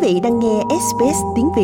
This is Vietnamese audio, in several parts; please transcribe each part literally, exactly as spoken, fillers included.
vị đang nghe ét bê ét tiếng Việt.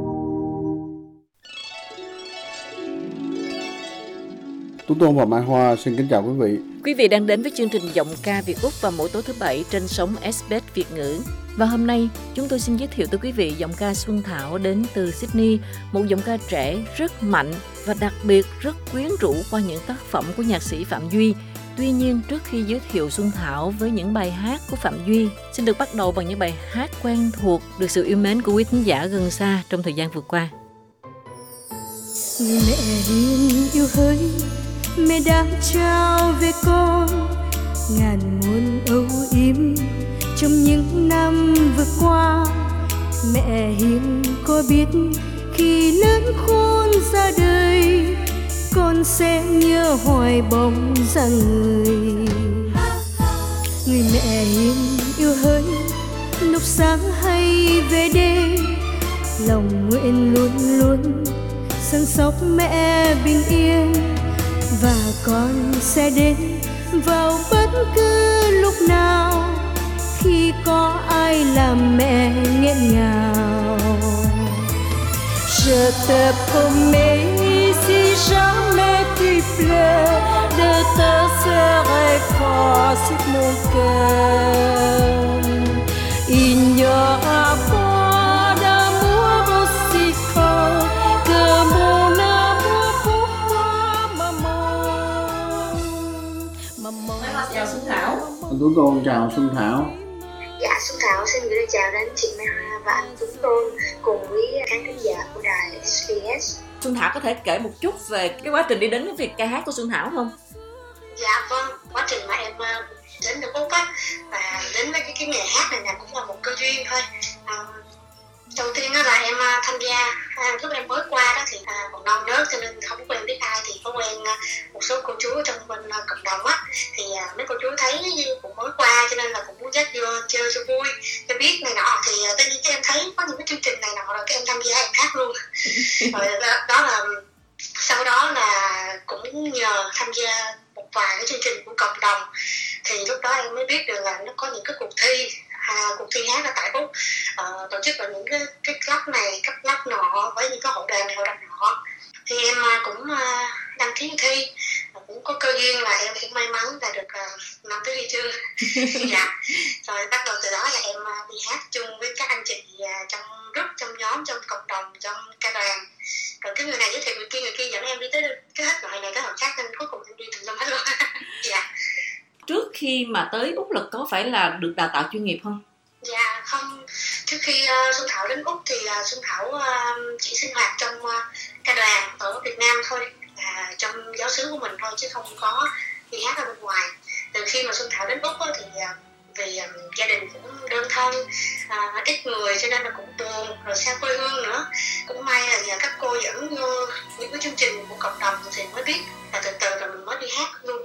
Tú Tôn và Mai Hoa xin kính chào quý vị. Quý vị đang đến với chương trình Giọng ca Việt Úc vào mỗi tối thứ Bảy trên sóng ét bê ét Việt ngữ. Và hôm nay, chúng tôi xin giới thiệu tới quý vị giọng ca Xuân Thảo đến từ Sydney, một giọng ca trẻ rất mạnh và đặc biệt rất quyến rũ qua những tác phẩm của nhạc sĩ Phạm Duy. Tuy nhiên, trước khi giới thiệu Xuân Thảo với những bài hát của Phạm Duy, xin được bắt đầu bằng những bài hát quen thuộc được sự yêu mến của quý thính giả gần xa trong thời gian vừa qua. Người mẹ hiền yêu hỡi, mẹ đã trao về con ngàn muôn âu yếm trong những năm vừa qua. Mẹ hiền có biết khi lớn khôn ra đời, con sẽ nhớ hoài bóng dáng người. Người mẹ hiền yêu hỡi, lúc sáng hay về đêm, lòng nguyện luôn luôn săn sóc mẹ bình yên. Và con sẽ đến vào bất cứ lúc nào khi có ai làm mẹ nghẹn ngào. Je te promets, si jamais tu pleures, de te serrer fort sur mon cœur. Il n'y aura pas d'amour aussi fort que mon amour pour toi, maman. Maman. Chào Xuân Thảo. Tú Tôn chào Xuân Thảo. Dạ, Xuân Thảo xin gửi lời chào đến chị Mai Hoa và anh Tuấn Tôn cùng với khán thính giả của đài ét bê ét. Xuân Thảo có thể kể một chút về cái quá trình đi đến cái việc ca hát của Xuân Thảo không? Dạ vâng, quá trình mà em đến được Úc á và đến với cái, cái nghề hát này là cũng là một cơ duyên thôi. À, đầu tiên đó là em tham gia à, lúc em mới qua đó thì à, còn non nớt cho nên không quen biết ai, thì có quen à, một số cô chú trong bên à, cộng đồng á, thì à, mấy cô chú thấy cũng mới qua cho nên là cũng muốn dắt vô chơi cho vui, cho biết này nọ, thì à, tự nhiên em thấy có những cái chương trình này nọ rồi cái em tham gia em hát luôn. Rồi đó, đó là sau đó là cũng nhờ tham gia một vài cái chương trình của cộng đồng thì lúc đó em mới biết được là nó có những cái cuộc thi. À, cuộc thi hát là tại Úc uh, tổ chức ở những cái, cái club này, cấp club nọ với những cái hội đoàn này, hội đoàn nọ. Thì em uh, cũng uh, đăng ký thi, uh, cũng có cơ duyên là em cũng may mắn là được uh, năm thứ huy chương. Dạ. Rồi bắt đầu từ đó là em uh, đi hát chung với các anh chị uh, trong group, trong nhóm, trong cộng đồng, trong ca đoàn. Rồi cái người này giới thiệu người kia, người kia dẫn em đi tới cái hết loại này tới hội khác, nên cuối cùng em đi tùm lum hết luôn. Dạ. Trước khi mà tới Úc là có phải là được đào tạo chuyên nghiệp không? Dạ không, trước khi uh, Xuân Thảo đến Úc thì uh, Xuân Thảo uh, chỉ sinh hoạt trong uh, ca đoàn ở Việt Nam thôi, là uh, trong giáo xứ của mình thôi chứ không có đi hát ở bên ngoài. Từ khi mà Xuân Thảo đến Úc uh, thì uh, vì um, gia đình cũng đơn thân, uh, ít người cho nên là cũng buồn, rồi xa quê hương nữa. Cũng may là nhờ các cô dẫn vô những cái chương trình của cộng đồng thì mới biết, là từ từ rồi mình mới đi hát luôn.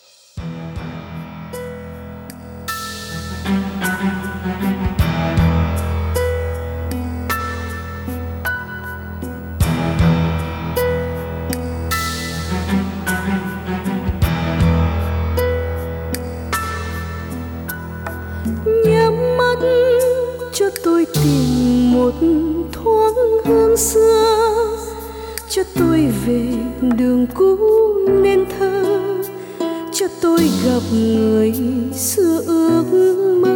Nhắm mắt cho tôi tìm một thoáng hương xưa, cho tôi về đường cũ nên thơ, cho tôi gặp người xưa ước mơ.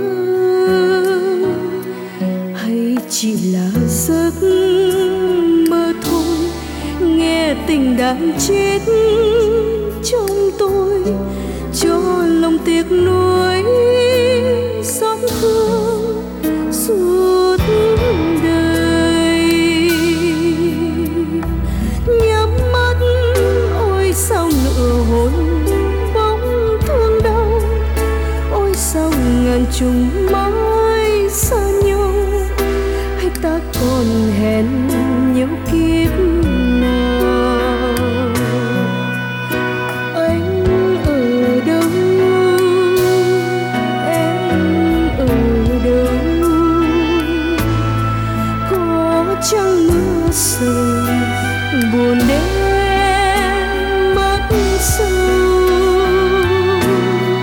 Hay chỉ là giấc mơ thôi, nghe tình đang chết trong tôi, cho lòng tiếc nuối xót thương suốt đời. Nhắm mắt ôi sao nửa hồn bóng thương đau, ôi sao ngàn trùng mãi xa nhau. Hay ta còn hẹn nhau kiếp nào? Anh ở đâu, em ở đâu? Có chăng mưa sầu buồn đêm mất sâu?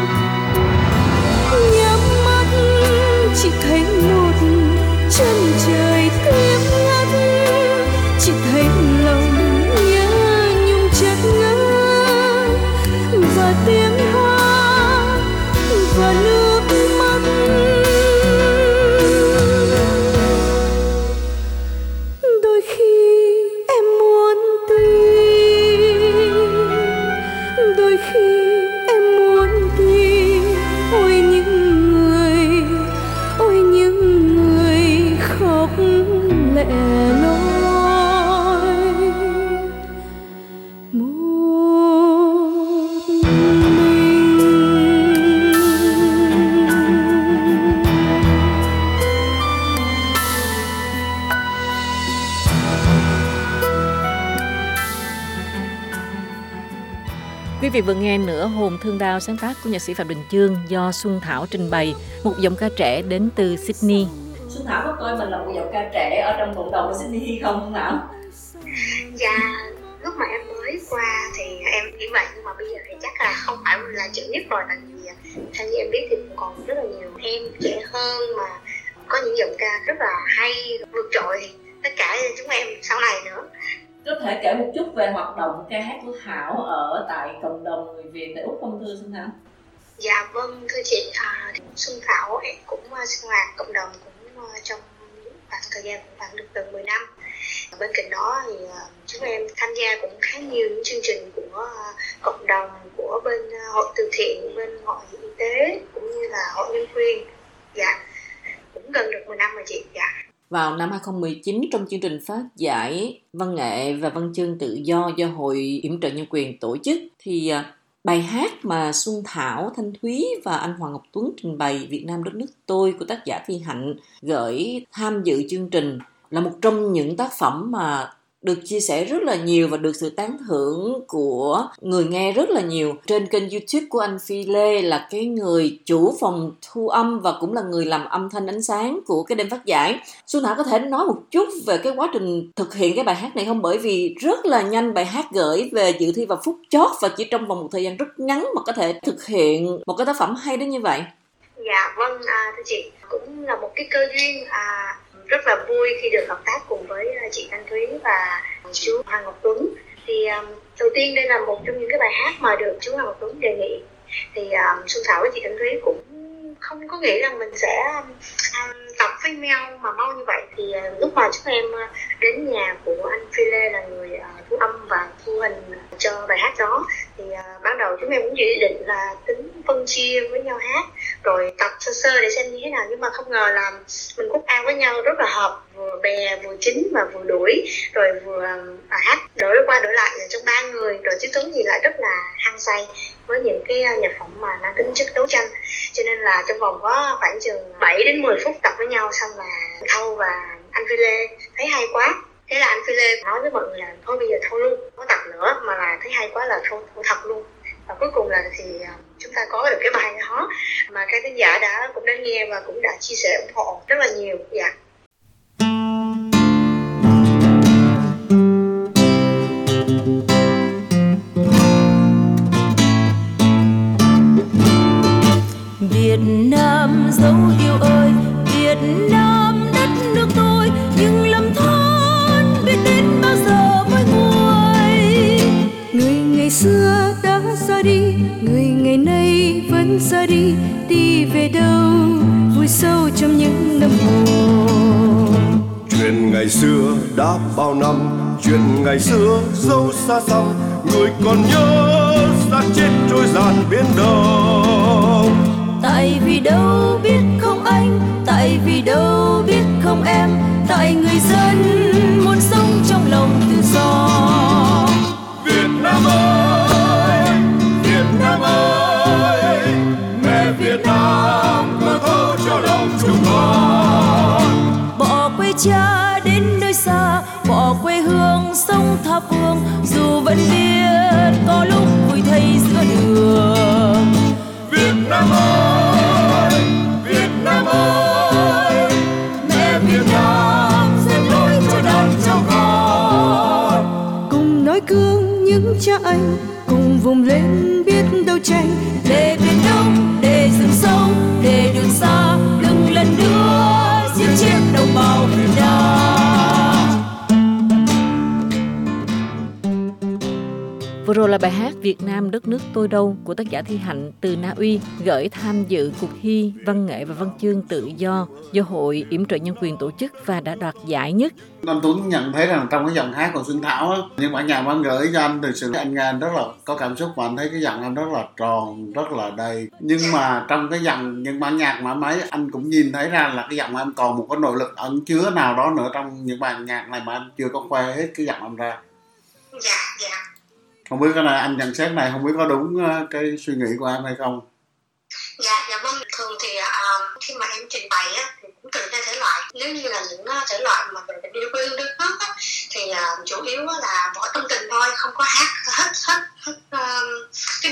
Nhắm mắt chỉ thấy một chân trời Quý vị vừa nghe Nửa hồn thương đao sáng tác của nhạc sĩ Phạm Đình Chương do Xuân Thảo trình bày, một giọng ca trẻ đến từ Sydney. Xuân Thảo có coi mình là một giọng ca trẻ ở trong cộng đồng ở Sydney không Xuân Thảo? Dạ, lúc mà em mới qua thì em nghĩ vậy, nhưng mà bây giờ thì chắc là không phải là chữ nhất rồi, tại vì theo như em biết thì còn rất là nhiều em trẻ hơn mà có những giọng ca rất là hay, vượt trội tất cả chúng em sau này nữa. Có thể kể một chút về hoạt động ca hát của Thảo ở tại cộng đồng người Việt tại Úc không thưa Xuân Thảo? Dạ vâng thưa chị, à, Xuân Thảo em cũng sinh hoạt cộng đồng cũng uh, trong khoảng thời gian cũng khoảng được từ mười năm. Bên cạnh đó thì uh, chúng em tham gia cũng khá nhiều những chương trình của uh, cộng đồng, của bên uh, hội từ thiện, bên hội y tế cũng như là hội nhân quyền. Dạ, cũng gần được mười năm rồi chị. Dạ. Vào năm hai không một chín, trong chương trình phát giải văn nghệ và văn chương tự do do Hội Yểm trợ Nhân quyền tổ chức, thì bài hát mà Xuân Thảo, Thanh Thúy và anh Hoàng Ngọc Tuấn trình bày Việt Nam đất nước tôi của tác giả Thi Hạnh gửi tham dự chương trình là một trong những tác phẩm mà được chia sẻ rất là nhiều và được sự tán thưởng của người nghe rất là nhiều. Trên kênh YouTube của anh Phi Lê là cái người chủ phòng thu âm và cũng là người làm âm thanh ánh sáng của cái đêm phát giải. Xuân Thảo có thể nói một chút về cái quá trình thực hiện cái bài hát này không? Bởi vì rất là nhanh bài hát gửi về dự thi vào phút chót và chỉ trong vòng một thời gian rất ngắn mà có thể thực hiện một cái tác phẩm hay đến như vậy. Dạ vâng, à, thưa chị, cũng là một cái cơ duyên à, rất là vui khi được hợp tác cùng với chị Thanh Thúy và chú Hoàng Ngọc Tuấn. Thì um, đầu tiên đây là một trong những cái bài hát mà được chú Hoàng Ngọc Tuấn đề nghị. Thì um, Xuân Thảo với chị Thanh Thúy cũng không có nghĩ rằng mình sẽ um, tập với nhau mà mau như vậy. Thì uh, lúc mà chúng em uh, đến nhà của anh Phi Lê là người uh, thu âm và thu hình uh, cho bài hát đó, thì uh, ban đầu chúng em cũng chỉ định là tính phân chia với nhau hát rồi tập sơ sơ để xem như thế nào, nhưng mà không ngờ là mình cúc ao với nhau rất là hợp, vừa bè vừa chính và vừa đuổi, rồi vừa à, hát đổi qua đổi lại trong ba người, rồi chứ Tuấn thì lại rất là hăng say với những cái nhạc phẩm mà mang tính chất đấu tranh, cho nên là trong vòng có khoảng chừng bảy đến mười phút tập với nhau, xong là Thâu và anh Phi Lê thấy hay quá. Thế là anh Phi Lê nói với mọi người là thôi bây giờ thôi luôn, không có tập nữa, mà là thấy hay quá là thôi, thôi thật luôn. Và cuối cùng là thì chúng ta có được cái bài đó mà các khán giả đã cũng đã nghe và cũng đã chia sẻ ủng hộ rất là nhiều. Dạ. Việt Nam dấu yêu ơi, Việt Nam đất nước tôi, nhưng lầm than biết đến bao giờ mới nguôi. Người ngày xưa đã ra đi, người ngày nay vẫn ra đi, đi về đâu vui sâu trong những năm buồn. Chuyện ngày xưa đã bao năm, chuyện ngày xưa dấu xa xăm, người còn nhớ xác chết trôi dạt biển đông. Tại vì đâu biết không anh, tại vì đâu biết không em, tại người dân muốn sống trong lòng tự do. Việt Nam ơi, Việt Nam ơi, mẹ Việt Nam ngơ thơ cho lòng chúng con. Bỏ quê cha đến nơi xa, bỏ quê hương sông Tha Phương, dù vẫn biết có lúc vui thay giữa đường. Việt Nam ơi, Việt Nam ơi, mẹ Việt Nam xem lối cho đàn cháu con. Cùng nói gương những cha anh, cùng vùng lên biết đấu tranh, để biển đông, để rừng sâu, để đường xa, đừng lần nữa giết chết đồng bào Việt Nam. Vừa rồi là bài hát Việt Nam đất nước tôi đâu của tác giả Thi Hạnh từ Na Uy gửi tham dự cuộc thi văn nghệ và văn chương tự do do Hội Yểm trợ Nhân quyền tổ chức và đã đoạt giải nhất. Anh Tuấn nhận thấy rằng trong cái dòng hát của Xuân Thảo á, những bản nhạc mà anh gửi cho anh thực sự anh nghe rất là có cảm xúc và anh thấy cái giọng anh rất là tròn, rất là đầy. Nhưng mà trong cái dòng những bản nhạc mà mấy anh cũng nhìn thấy ra là cái giọng anh còn một cái nội lực ẩn chứa nào đó nữa trong những bản nhạc này mà anh chưa có khoe hết cái giọng anh ra. Dạ, dạ. Không biết cái này anh nhận xét này không biết có đúng cái suy nghĩ của em hay không? Dạ, dạ vâng. Thường thì uh, khi mà em trình bày á, thì cũng tùy theo thể loại. Nếu như là những uh, thể loại mà về yêu quê hương đất nước á, thì uh, chủ yếu là võ tâm tình thôi, không có hát hết hết hết uh, cái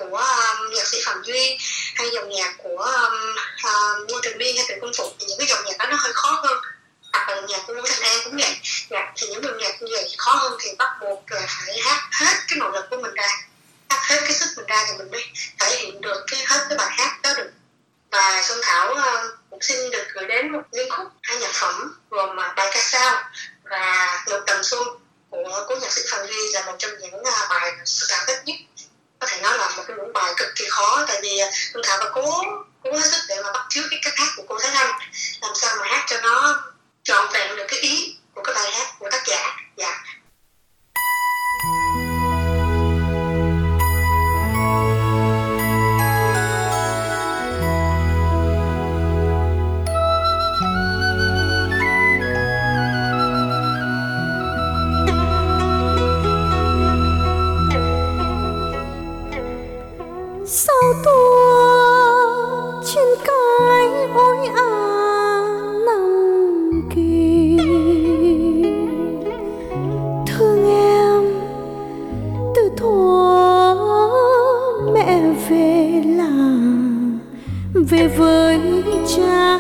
của um, nhạc sĩ Phạm Duy hay dòng nhạc của um, uh, Ngô Trường Biên hay Trịnh Công Phụng thì những cái dòng nhạc đó nó hơi khó hơn. Hoặc là nhạc của Ngô Thành An cũng vậy. Nhạc thì những dòng nhạc như vậy khó hơn thì bắt buộc là phải hát hết cái nội lực của mình ra, hát hết cái sức mình ra thì mình mới thể hiện được cái hết cái bài hát đó được. Và Xuân Thảo uh, cũng xin được gửi đến một liên khúc hai nhạc phẩm gồm uh, bài Ca Sao và Ngược Tầm Xuân của cố nhạc sĩ Phạm Duy là một trong những uh, bài sự cảm kích nhất. Có thể nói là một cái những bài cực kỳ khó, tại vì uh, Xuân Thảo đã cố cố hết sức để mà bắt chước cái cách hát của cô Thái Thanh, làm sao mà hát cho nó trọn vẹn được cái ý của cái bài hát của tác giả. Dạ. Sao tua trên cái ôi à nằm kì, thương em từ thuở mẹ về làng về với cha.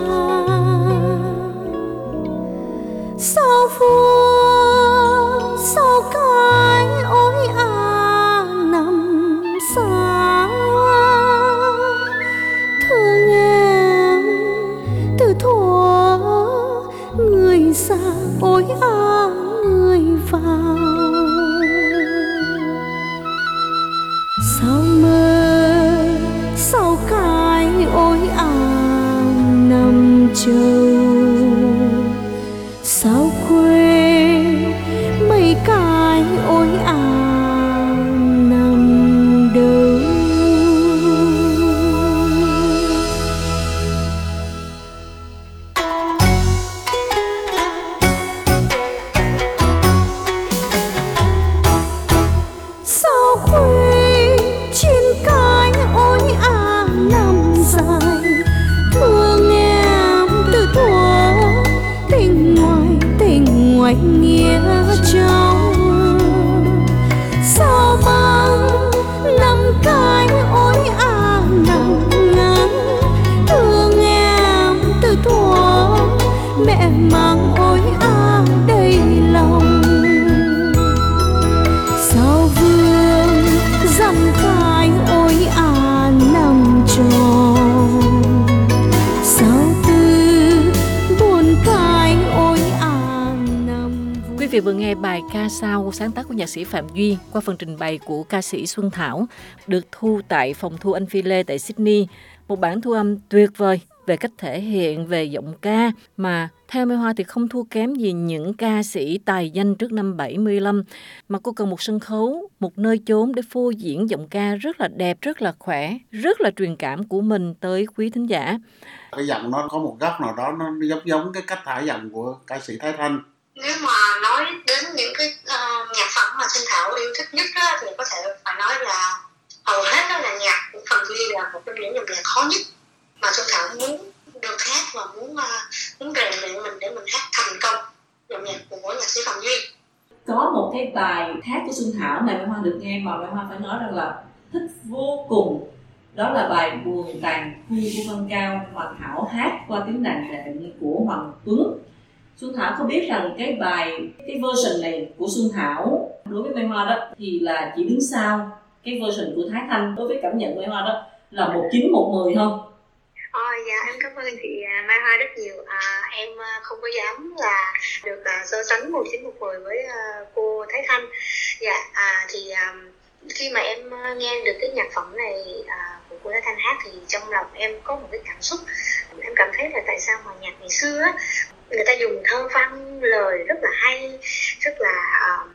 Sao vua sao cái ôi à nằm xa, thương em từ thuở người xa ôi à người vào. Sao mơ sao cái ôi à nằm châu, sao quê mấy cái ôi à nằm đâu. Sao quê trên cái ôi à nằm dài, thương em từ thuở tình ngoài tình ngoài nghĩa trong. Sao mang năm cái ôi à nằm ngắn, thương em từ thuở mẹ mang ôi à đầy lòng. Sao vương dặm cái ôi à nằm tròn, sao tư buồn cái ôi à nằm. Quý vị vừa nghe bài Ca Sao sáng tác của nhạc sĩ Phạm Duy qua phần trình bày của ca sĩ Xuân Thảo, được thu tại phòng thu Anh Phi Lê tại Sydney. Một bản thu âm tuyệt vời về cách thể hiện, về giọng ca mà theo Mai Hoa thì không thua kém gì những ca sĩ tài danh trước năm bảy mươi lăm, mà cô cần một sân khấu, một nơi chốn để phô diễn giọng ca rất là đẹp, rất là khỏe, rất là truyền cảm của mình tới quý thính giả. Cái giọng nó có một góc nào đó nó giống giống cái cách thả giọng của ca sĩ Thái Thanh. Nếu mà nói đến những cái uh, nhạc phẩm mà Xuân Thảo yêu thích nhất á, thì có thể phải nói là hầu hết đó là nhạc của Phạm Duy là một trong những dòng nhạc khó nhất mà Xuân Thảo muốn được hát và muốn uh, muốn rèn luyện mình để mình hát thành công dòng nhạc của nhạc sĩ Phạm Duy. Có một cái bài hát của Xuân Thảo mà Mai Hoa được nghe mà Mai Hoa phải nói rằng là thích vô cùng. Đó là bài Buồn Tàn Khu của Văn Cao mà Thảo hát qua tiếng đàn đệm của Hoàng Tuấn. Xuân Thảo có biết rằng cái bài, cái version này của Xuân Thảo đối với Mai Hoa đó thì là chỉ đứng sau cái version của Thái Thanh. Đối với cảm nhận Mai Hoa đó là một chín một mười không? Ờ, dạ em cảm ơn chị Mai Hoa rất nhiều. À, em không có dám là được uh, so sánh một chín một mười với uh, cô Thái Thanh. Dạ, à, thì um, khi mà em nghe được cái nhạc phẩm này uh, của cô Thái Thanh hát thì trong lòng em có một cái cảm xúc. Em cảm thấy là tại sao mà nhạc ngày xưa á, người ta dùng thơ văn lời rất là hay, rất là um,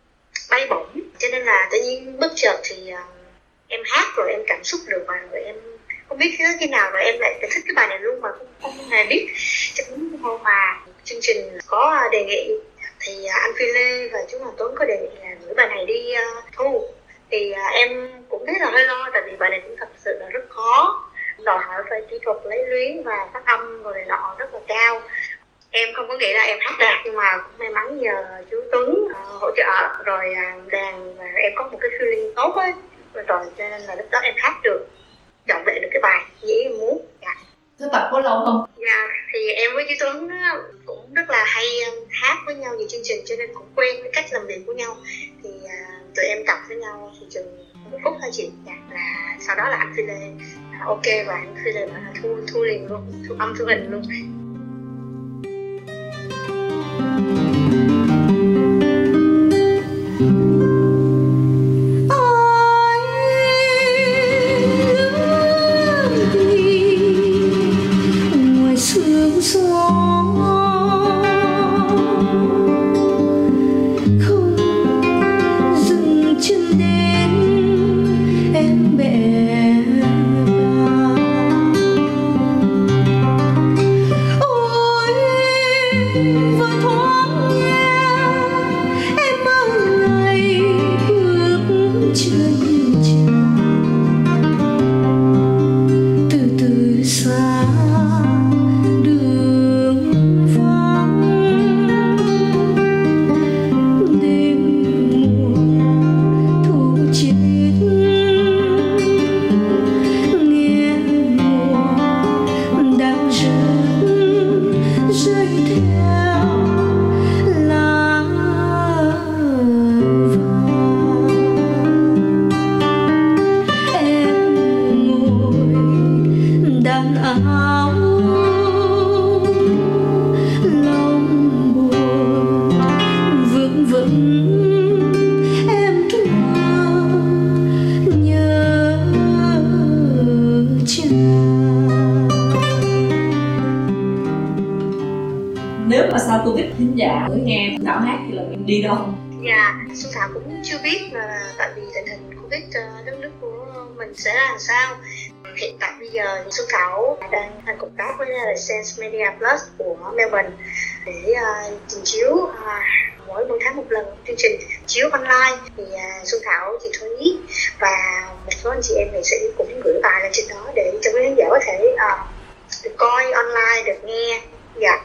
bay bổng, cho nên là tự nhiên bất chợt thì um, em hát rồi em cảm xúc được và rồi em không biết khi nào rồi em lại thích cái bài này luôn mà không, không hề biết. Cho đến hôm mà chương trình có đề nghị thì anh Phi Lê và chú Hoàng Tuấn có đề nghị là gửi bài này đi uh, thu thì uh, em cũng thấy là hơi lo, tại vì bài này cũng thật sự là rất khó, đòi hỏi phải kỹ thuật lấy luyến và phát âm rồi nọ rất là cao. Em không có nghĩ là em hát đạt, nhưng mà cũng may mắn nhờ chú Tuấn uh, hỗ trợ rồi uh, đàn và em có một cái feeling tốt ấy. rồi cho nên là lúc đó em hát được trọn vẹn được cái bài như em muốn. Dạ. Thế tập có lâu không? Dạ, thì em với Chí Tuấn cũng rất là hay hát với nhau nhiều chương trình cho nên cũng quen với cách làm việc của nhau. Thì uh, tụi em tập với nhau thì chừng một phút thôi chị. Dạ, là sau đó là anh Phi Lê ok và anh Phi Lê là thu thu liền luôn, thu âm thu hình luôn. Nếu mà sau Covid thính giả mới nghe Thảo hát thì là mình đi đâu? Dạ, Xuân Thảo cũng chưa biết là tại vì tình hình Covid đất nước của mình sẽ là làm sao. Hiện tại bây giờ Xuân Thảo đang đang cộng tác với là Sense Media Plus của Melbourne để uh, trình chiếu uh, mỗi mỗi tháng một lần chương trình chiếu online. Thì uh, Xuân Thảo, chị Thúy và một số anh chị em nghệ sĩ cũng gửi bài lên trên đó để cho quý khán giả có thể uh, được coi online, được nghe. Dạ.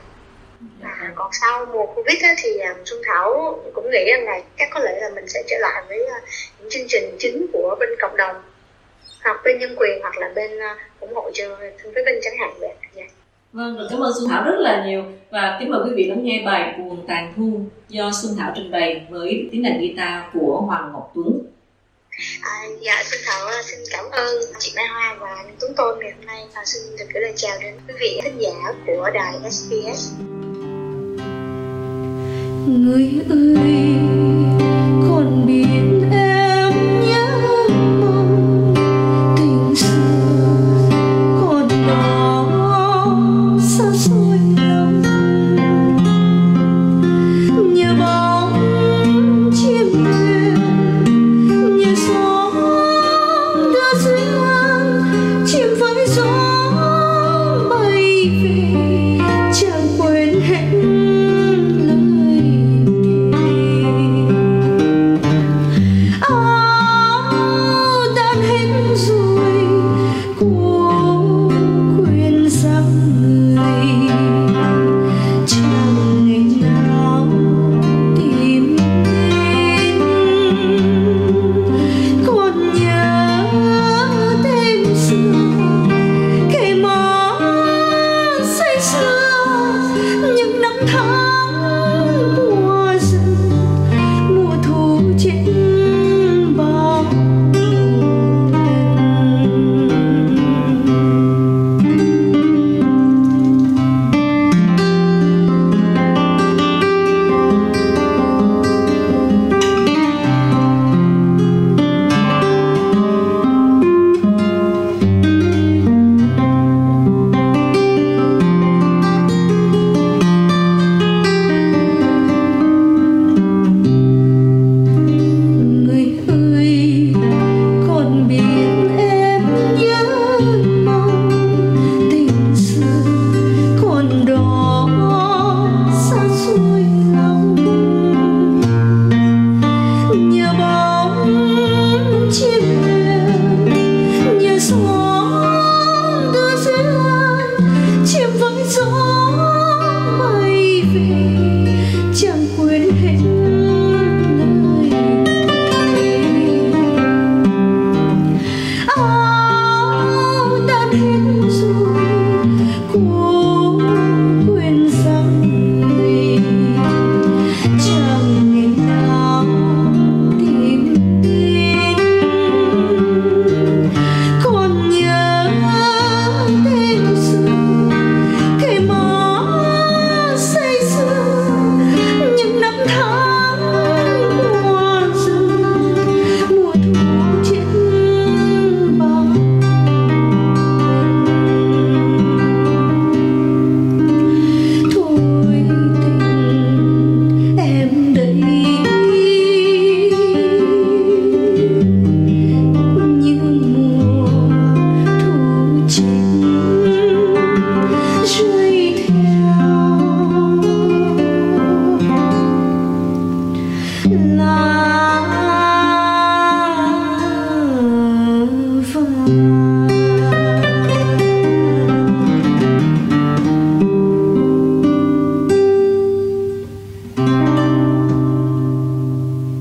À, còn sau mùa Covid á, thì um, Xuân Thảo cũng nghĩ rằng là chắc có lẽ là mình sẽ trở lại với uh, những chương trình chính của bên cộng đồng hoặc bên nhân quyền hoặc là bên uh, ủng hộ cho thương phế binh chẳng hạn vậy. Yeah. Vâng, rồi cảm ơn Xuân Thảo rất là nhiều và kính mời quý vị lắng nghe bài Buồn Tàn Thu do Xuân Thảo trình bày với tiếng đàn guitar của Hoàng Ngọc Tuấn. À, dạ, Xuân Thảo uh, xin cảm ơn chị Mai Hoa và anh Tuấn Tôn ngày hôm nay và xin được gửi lời chào đến quý vị khán giả của đài ét bê ét. Người ơi, còn biết em nhớ mong tình xưa còn đó xa xôi lòng, nhờ bóng chim đêm, nhờ gió đưa duyên, chim với gió bay về chẳng quên hết.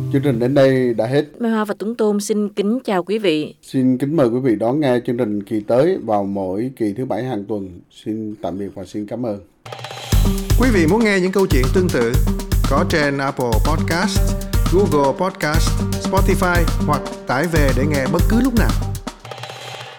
Chương trình đến đây đã hết. Mai Hoa và Tuấn Tôn xin kính chào quý vị. Xin kính mời quý vị đón nghe chương trình kỳ tới vào mỗi kỳ thứ bảy hàng tuần. Xin tạm biệt và xin cảm ơn. Quý vị muốn nghe những câu chuyện tương tự có trên Apple Podcast, Google Podcast, Spotify hoặc tải về để nghe bất cứ lúc nào.